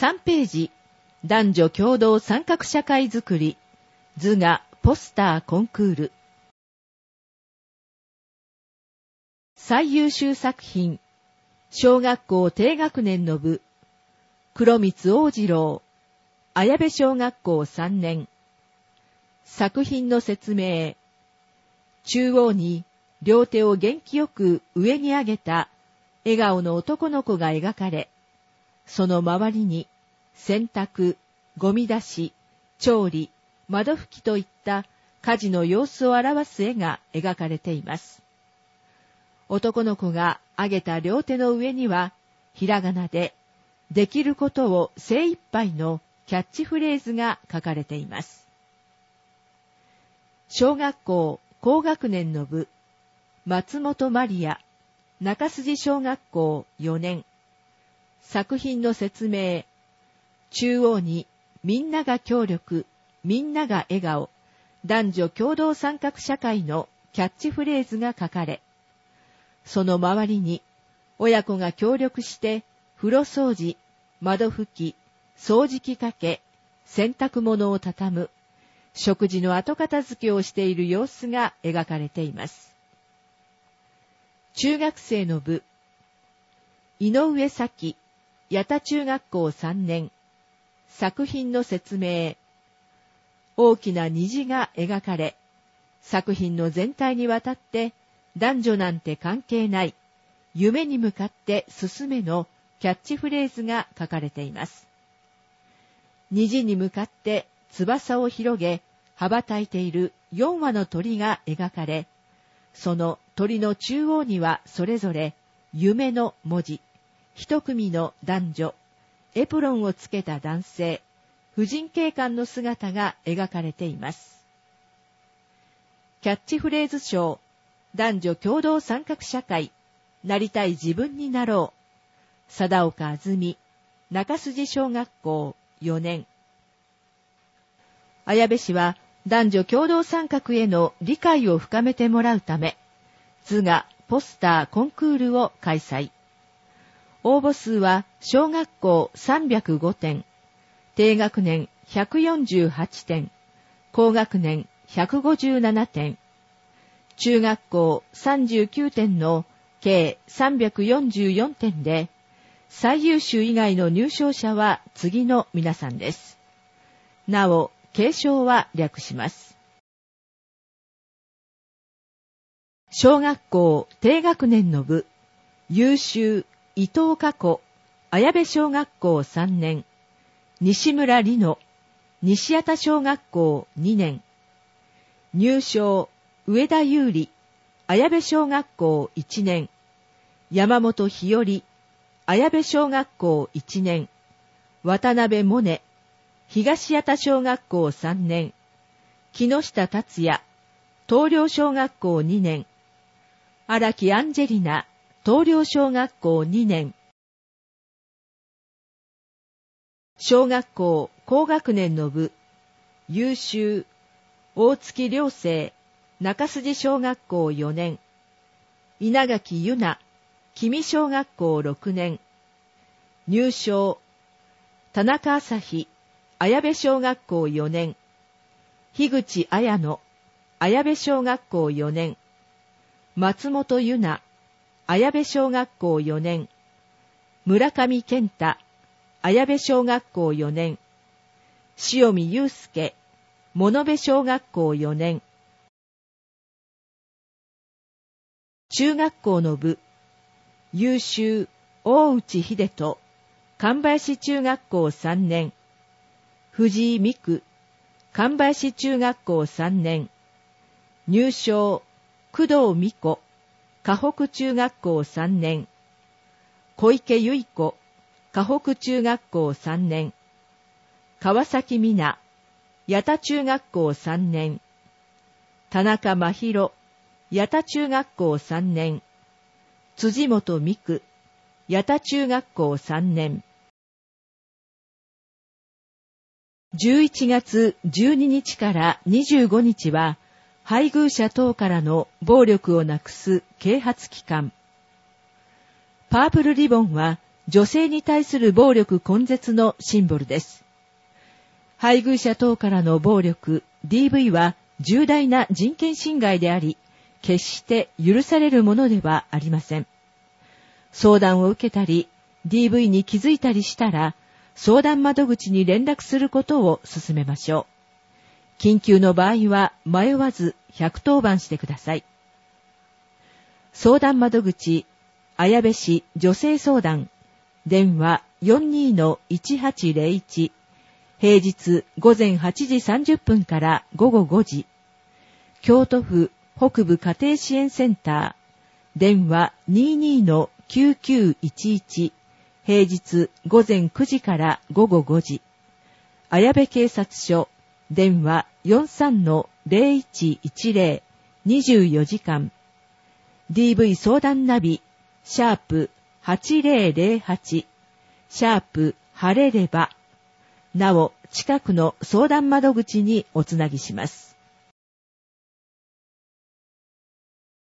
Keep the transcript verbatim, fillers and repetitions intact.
さんページ、男女共同参画社会づくり、図画ポスターコンクール。最優秀作品、小学校低学年の部、黒光王次郎、綾部小学校さんねん。作品の説明。中央に両手を元気よく上に上げた笑顔の男の子が描かれ、その周りに洗濯、ゴミ出し、調理、窓拭きといった家事の様子を表す絵が描かれています。男の子が上げた両手の上には、ひらがなで、できることを精一杯のキャッチフレーズが書かれています。小学校高学年の部、松本まりや、中筋小学校よねん。作品の説明。中央に、みんなが協力、みんなが笑顔、男女共同参画社会のキャッチフレーズが書かれ、その周りに、親子が協力して、風呂掃除、窓拭き、掃除機かけ、洗濯物を畳む、食事の後片付けをしている様子が描かれています。中学生の部、井上咲、八田中学校さんねん。作品の説明。大きな虹が描かれ、作品の全体にわたって男女なんて関係ない、夢に向かって進めのキャッチフレーズが書かれています。虹に向かって翼を広げ、羽ばたいているよんわの鳥が描かれ、その鳥の中央にはそれぞれ夢の文字、一組の男女、エプロンをつけた男性、婦人警官の姿が描かれています。キャッチフレーズ賞、男女共同参画社会、なりたい自分になろう、貞岡あずみ、中筋小学校よねん。綾部市は男女共同参画への理解を深めてもらうため、図画、ポスター、コンクールを開催。応募数は小学校さんびゃくごてん、低学年ひゃくよんじゅうはちてん、高学年ひゃくごじゅうななてん、中学校さんじゅうきゅうてんの計さんびゃくよんじゅうよんてんで、最優秀以外の入賞者は次の皆さんです。なお、継承は略します。小学校低学年の部、優秀、伊藤佳子、綾部小学校さんねん、西村里乃、西畑小学校にねん、入賞、上田優里、綾部小学校いちねん、山本日和、綾部小学校いちねん、渡辺萌音、東畑小学校さんねん、木下達也、東陵小学校にねん、荒木アンジェリナ、東陵小学校にねん。小学校高学年の部、優秀、大月良生、中筋小学校よねん、稲垣優奈、君小学校ろくねん、入賞、田中朝日、綾部小学校よねん、樋口彩乃、綾部小学校よねん、松本優奈、綾部小学校よねん、村上健太、綾部小学校よねん、塩見祐介、物部小学校よねん。中学校の部、優秀、大内秀人、神林中学校さんねん、藤井美久、神林中学校さんねん、入賞、工藤美子、河北中学校さんねん、小池結子、河北中学校さんねん、川崎美奈、八田中学校さんねん、田中真弘、八田中学校さんねん、辻本美久、八田中学校さんねん。じゅういちがつじゅうににちからにじゅうごにちは、配偶者等からの暴力をなくす啓発期間。パープルリボンは女性に対する暴力根絶のシンボルです。配偶者等からの暴力、ディーブイ は重大な人権侵害であり、決して許されるものではありません。相談を受けたり、ディーブイ に気づいたりしたら、相談窓口に連絡することを勧めましょう。緊急の場合は迷わずひゃくとおばんしてください。相談窓口、綾部市女性相談、電話 よんにーのいちはちゼロいち、平日午前はちじさんじゅっぷんから午後ごじ、京都府北部家庭支援センター、電話 にーにーのきゅうきゅういちいち、平日午前くじから午後ごじ、綾部警察署、電話 よんさんのゼロいちいちゼロ、にじゅうよじかん、ディーブイ 相談ナビ、シャープはちゼロゼロはち、シャープ晴れれば、なお近くの相談窓口におつなぎします。